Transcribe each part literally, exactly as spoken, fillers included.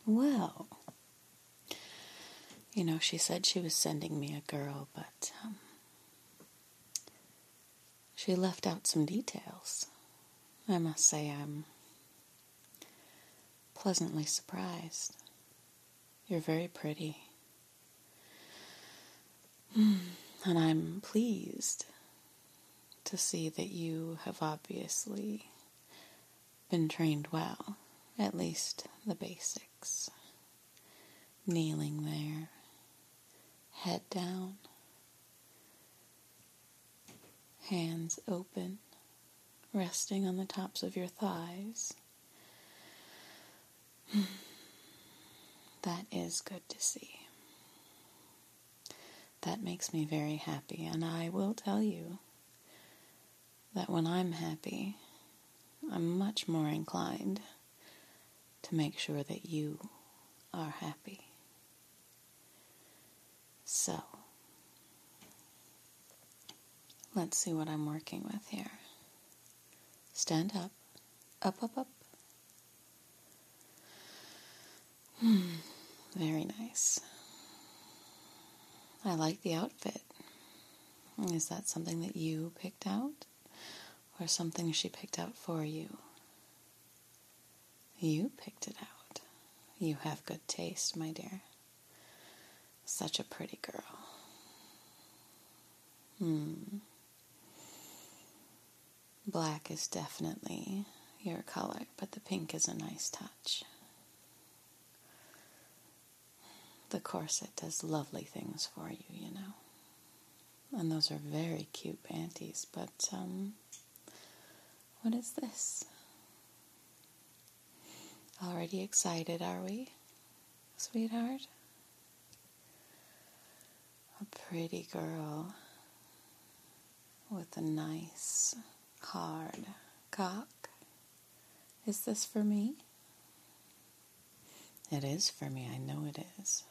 Well, you know, she said she was sending me a girl, but um, she left out some details. I must say I'm pleasantly surprised. You're very pretty. And I'm pleased to see that you have obviously been trained well, at least the basics. Kneeling there, head down, hands open, resting on the tops of your thighs. That is good to see. That makes me very happy, and I will tell you that when I'm happy, I'm much more inclined to make sure that you are happy. So, let's see what I'm working with here. Stand up. Up, up, up. Hmm, very nice. I like the outfit. Is that something that you picked out? Or something she picked out for you? You picked it out. You have good taste, my dear. Such a pretty girl. Hmm. Black is definitely your color, but the pink is a nice touch. The corset does lovely things for you, you know. And those are very cute panties, but, um, what is this? Already excited, are we, sweetheart? A pretty girl with a nice, hard cock. Is this for me? It is for me, I know it is.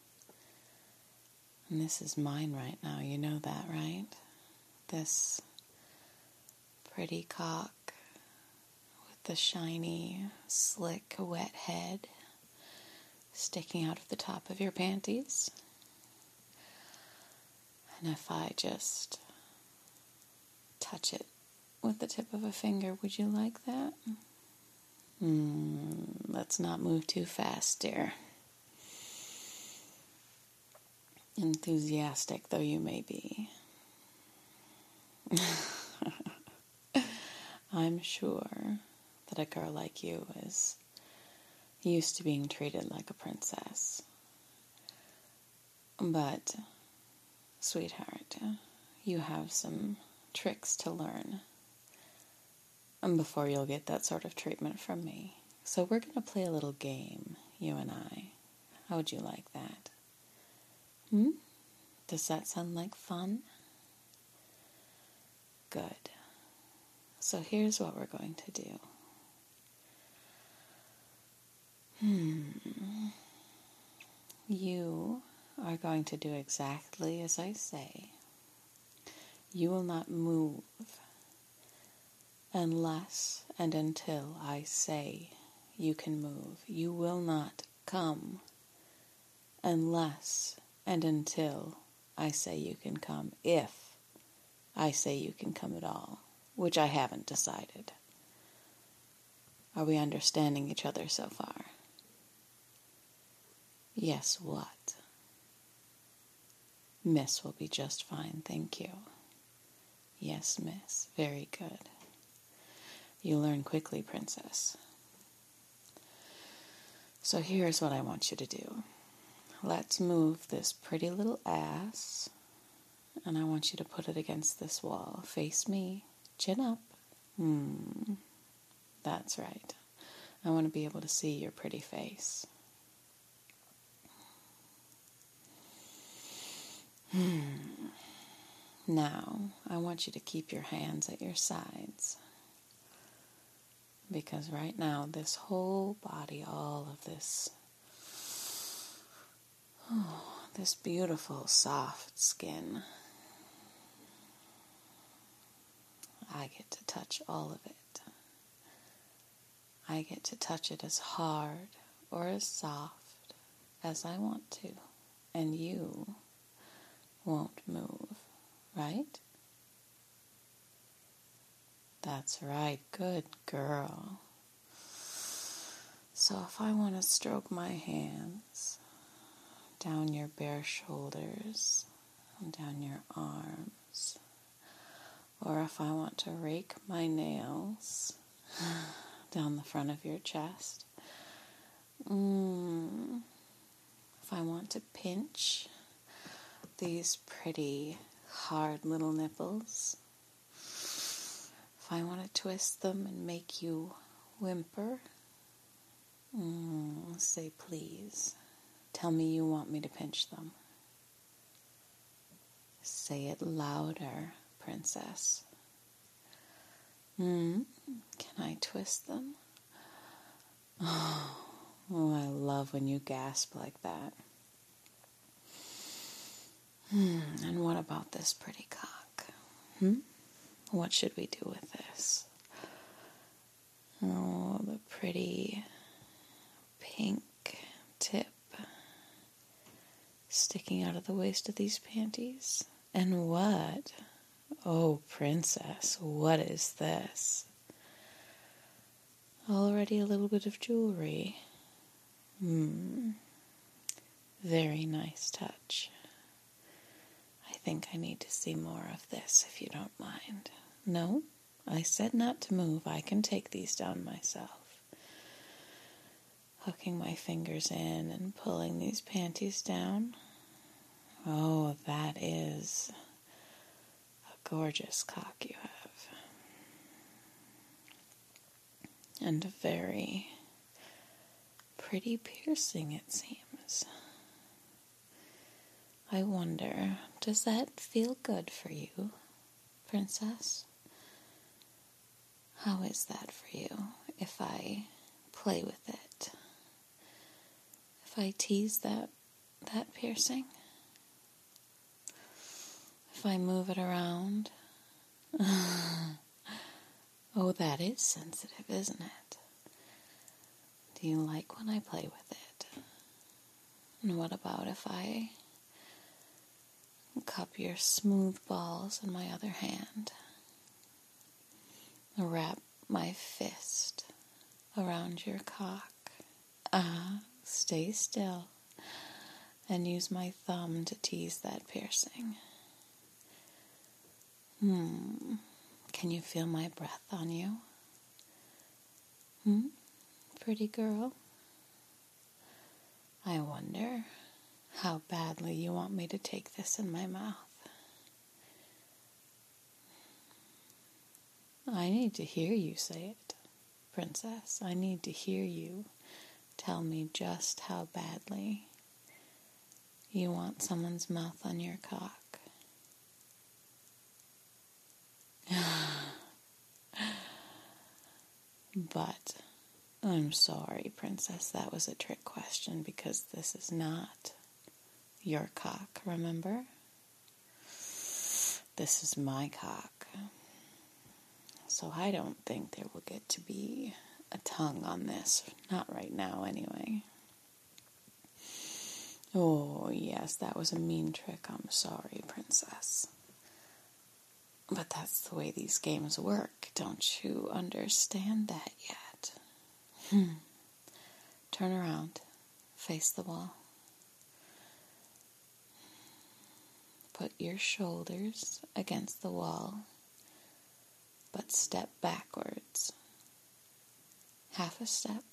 And this is mine right now, you know that, right? This pretty cock with the shiny, slick, wet head sticking out of the top of your panties. And if I just touch it with the tip of a finger, would you like that? Hmm, let's not move too fast, dear. Enthusiastic though you may be, I'm sure that a girl like you is used to being treated like a princess. But, sweetheart, you have some tricks to learn before you'll get that sort of treatment from me. So we're going to play a little game, you and I. How would you like that? Hmm? Does that sound like fun? Good. So here's what we're going to do. Hmm. You are going to do exactly as I say. You will not move unless and until I say you can move. You will not come unless and until I say you can come, if I say you can come at all, which I haven't decided. Are we understanding each other so far? Yes, what? Miss will be just fine, thank you. Yes, miss, very good. You learn quickly, princess. So here's what I want you to do. Let's move this pretty little ass, and I want you to put it against this wall. Face me, chin up. Hmm, that's right. I want to be able to see your pretty face. Hmm. Now, I want you to keep your hands at your sides. Because right now, this whole body, all of this, oh, this beautiful, soft skin, I get to touch all of it. I get to touch it as hard or as soft as I want to, and you won't move, right? That's right, good girl. So if I want to stroke my hands down your bare shoulders, down your arms, or if I want to rake my nails down the front of your chest, mm, if I want to pinch these pretty hard little nipples, if I want to twist them and make you whimper, mm, say please. Tell me you want me to pinch them. Say it louder, princess. Mm, can I twist them? Oh, oh, I love when you gasp like that. Hmm, and what about this pretty cock? Hmm? What should we do with this? Oh, the pretty pink tip sticking out of the waist of these panties. And what? Oh, princess, what is this? Already a little bit of jewelry. Hmm. Very nice touch. I think I need to see more of this, if you don't mind. No, I said not to move. I can take these down myself. Hooking my fingers in and pulling these panties down. Oh, that is a gorgeous cock you have. And a very pretty piercing, it seems. I wonder, does that feel good for you, princess? How is that for you if I play with it? If I tease that that piercing? If I move it around? Oh, that is sensitive, isn't it? Do you like when I play with it? And what about if I cup your smooth balls in my other hand? Wrap my fist around your cock. Ah, stay still and use my thumb to tease that piercing. Hmm. Can you feel my breath on you? Hmm? Pretty girl? I wonder how badly you want me to take this in my mouth. I need to hear you say it, princess. I need to hear you tell me just how badly you want someone's mouth on your cock. But I'm sorry, princess, that was a trick question because this is not your cock, remember? This is my cock. So I don't think there will get to be a tongue on this. Not right now, anyway. Oh, yes, that was a mean trick. I'm sorry, princess. But that's the way these games work. Don't you understand that yet? Hmm. Turn around. Face the wall. Put your shoulders against the wall, but step backwards. Half a step,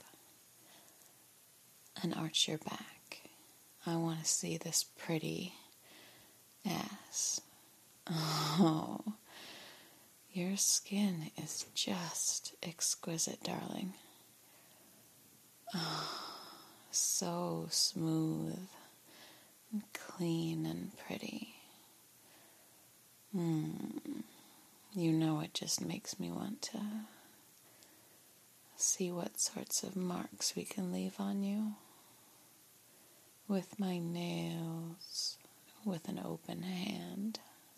and arch your back. I want to see this pretty ass. Oh, your skin is just exquisite, darling. Oh, so smooth and clean and pretty. Hmm. You know, it just makes me want to see what sorts of marks we can leave on you. With my nails, with an open hand.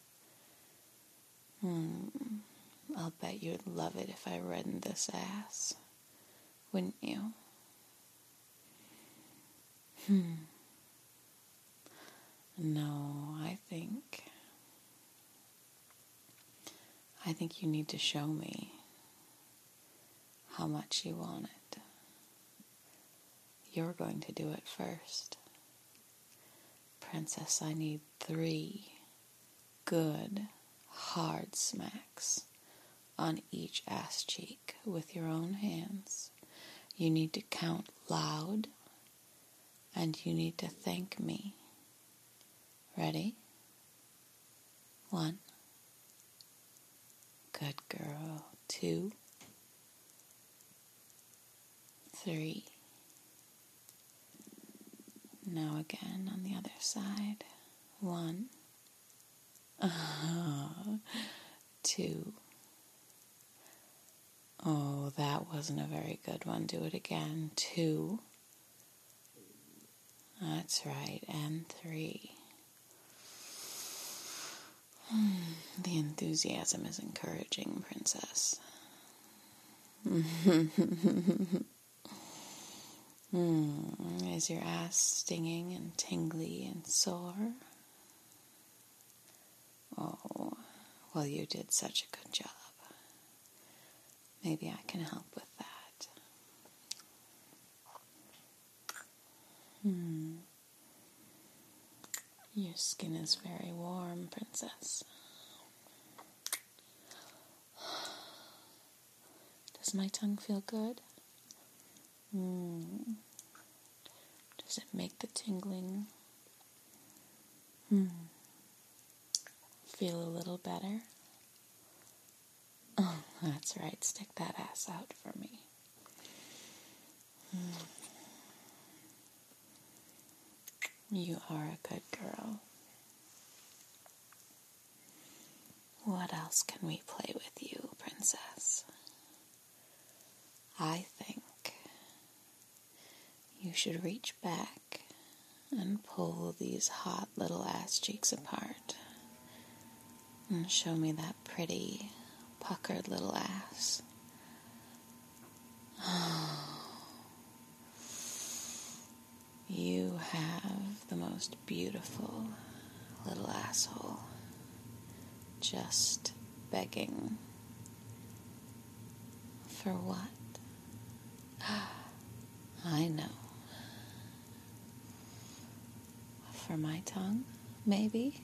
Hmm. I'll bet you'd love it if I reddened this ass. Wouldn't you? No, I think, I think you need to show me how much you want it. You're going to do it first. Princess, I need three good, hard smacks on each ass cheek with your own hands. You need to count loud, and you need to thank me. Ready? One. Good girl. Two. Three. Now again on the other side. One. Uh, two. Oh, that wasn't a very good one. Do it again. Two. That's right. And three. The enthusiasm is encouraging, Princess. Hmm. Is your ass stinging and tingly and sore? Oh, well, you did such a good job. Maybe I can help with that. Hmm. Your skin is very warm, Princess. Does my tongue feel good? Hmm. Does it make the tingling hmm. feel a little better? Oh, that's right. Stick that ass out for me. Hmm. You are a good girl. What else can we play with you, Princess? I think you should reach back and pull these hot little ass cheeks apart and show me that pretty, puckered little ass. You have the most beautiful little asshole, just begging for what? I know. For my tongue, maybe?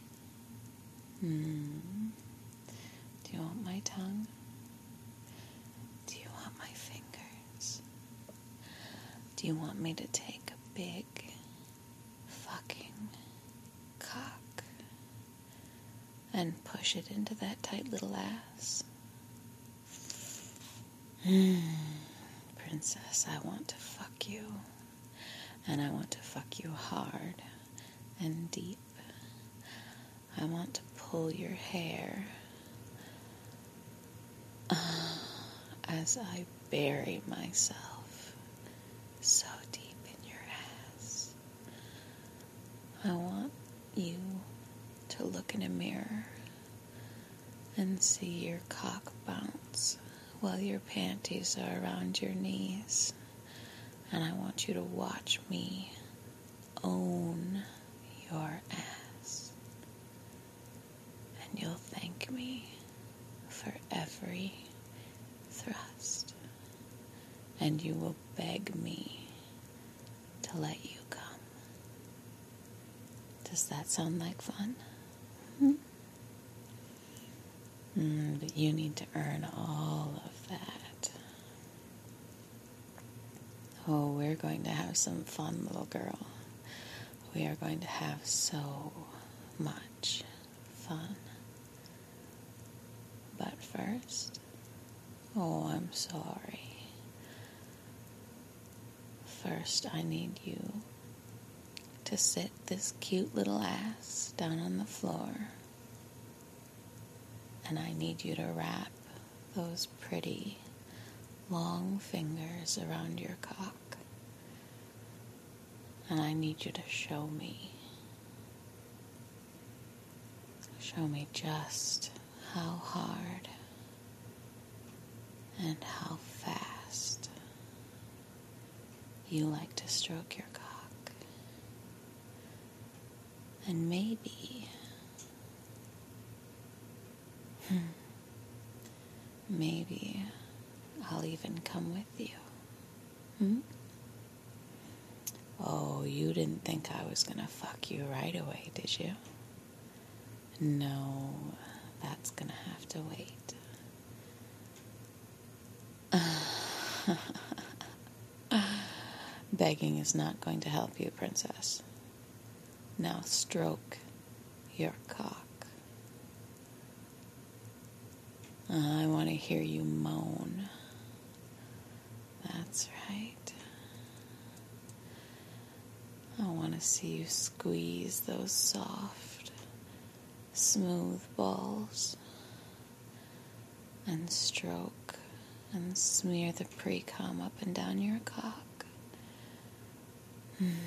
Hmm. Do you want my tongue? Do you want my fingers? Do you want me to take a big fucking cock and push it into that tight little ass? Hmm. Princess, I want to fuck you. And I want to fuck you hard and deep. I want to pull your hair uh, as I bury myself so deep in your ass. I want you to look in a mirror and see your cock bounce while your panties are around your knees. And I want you to watch me own your ass. And you'll thank me for every thrust. And you will beg me to let you come. Does that sound like fun? Hmm? Mm, but you need to earn all of that. Oh, we're going to have some fun, little girl. We are going to have so much fun. But first, oh, I'm sorry. First, I need you to sit this cute little ass down on the floor. And I need you to wrap those pretty long fingers around your cock. And I need you to show me. Show me just how hard and how fast you like to stroke your cock. And maybe, hmm, maybe I'll even come with you. Hmm? Oh, you didn't think I was gonna fuck you right away, did you? No, that's gonna have to wait. Begging is not going to help you, princess. Now stroke your cock. I want to hear you moan. That's right. I want to see you squeeze those soft, smooth balls and stroke and smear the pre-cum up and down your cock. Hmm.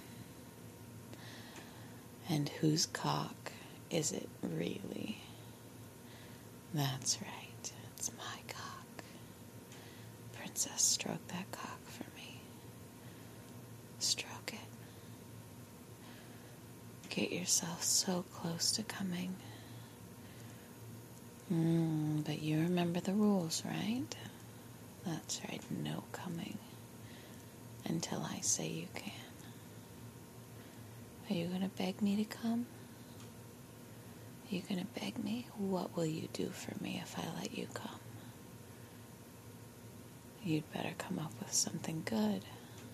And whose cock is it really? That's right, it's my cock. Princess, stroke that cock for me. Stroke it. Get yourself so close to coming. Mm, but you remember the rules, right? That's right, no coming until I say you can. Are you gonna beg me to come? Are you gonna beg me? What will you do for me if I let you come? You'd better come up with something good.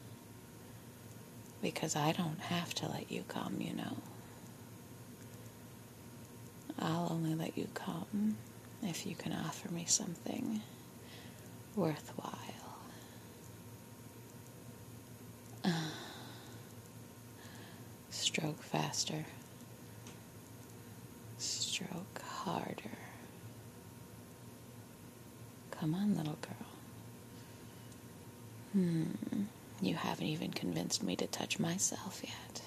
Because I don't have to let you come, you know. I'll only let you come if you can offer me something worthwhile. Uh, stroke faster. Stroke harder. Come on, little girl. Hmm. You haven't even convinced me to touch myself yet.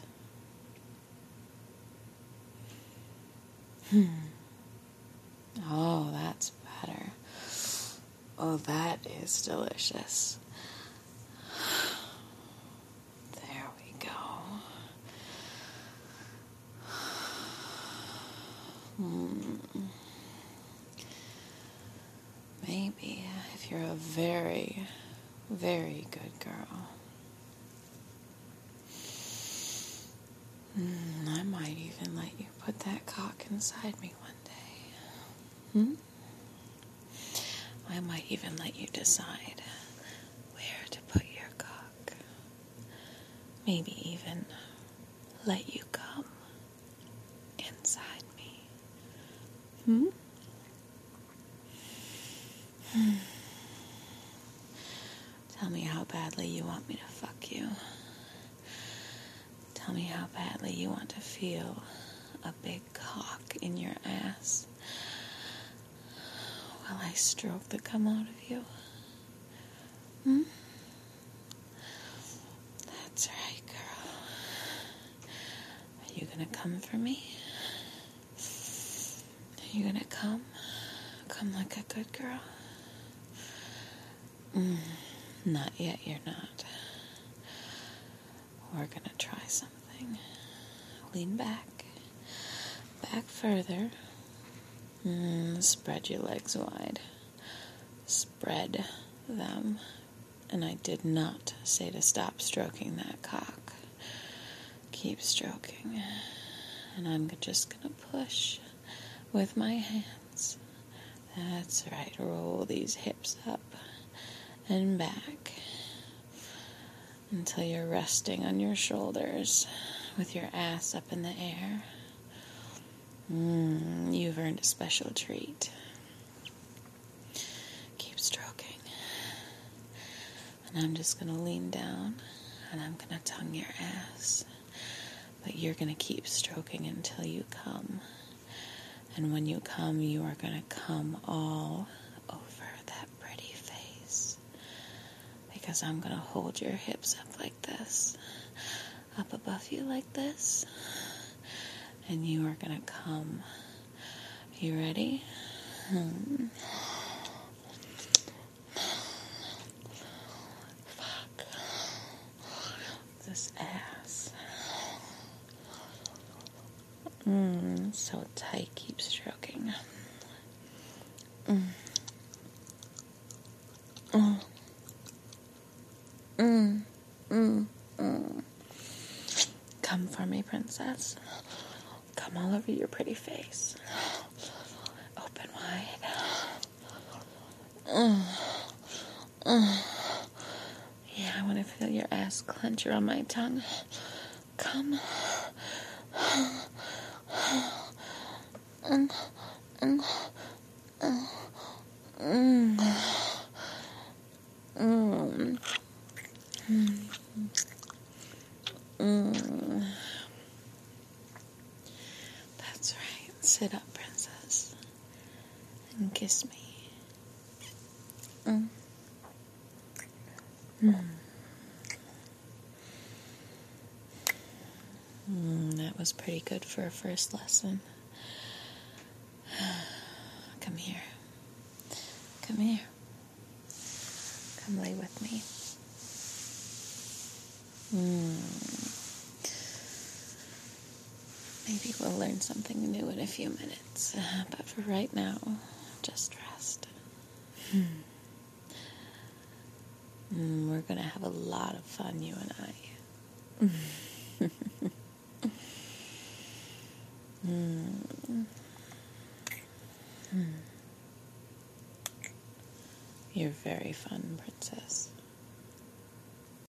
Hmm. Oh, that's better. Oh, that is delicious. There we go. Hmm. Maybe if you're a very, very good girl, hmm, I might even let you put that cock inside me one day. Hmm? I might even let you decide where to put your cock. Maybe even let you come inside me. Hmm? Hmm. Tell me how badly you want me to fuck you. Tell me how badly you want to feel a big cock in your ass while I stroke the cum out of you. Hmm? That's right, girl. Are you gonna come for me? Are you gonna come? Come like a good girl? Mm, not yet, you're not. We're gonna try something. Lean back. Back further. Mm, spread your legs wide. Spread them. And I did not say to stop stroking that cock. Keep stroking. And I'm just gonna push with my hands. That's right. Roll these hips up and back until you're resting on your shoulders with your ass up in the air. Mm, you've earned a special treat. Keep stroking. And I'm just going to lean down and I'm going to tongue your ass. But you're going to keep stroking until you come. And when you come, you are going to come all over that pretty face. Because I'm going to hold your hips up like this. Up above you like this. And you are going to come. You ready? Hmm. Fuck. This ass. Mm, so tight, keep stroking. Mm. Mm. Mm. Mm. Mm. Come for me, princess. Come all over your pretty face. Open wide. Mm. Mm. Yeah, I want to feel your ass clench around my tongue. Come. Mm. Mm. Mm. Mm. Mm. That's right. Sit up, princess, and kiss me. Mm. Mm. Mm, that was pretty good for a first lesson. Come here. Come here. Come lay with me. Mm. Maybe we'll learn something new in a few minutes. Uh, but for right now, just rest. Mm. Mm, we're going to have a lot of fun, you and I. Mm. Mm. You're very fun, princess.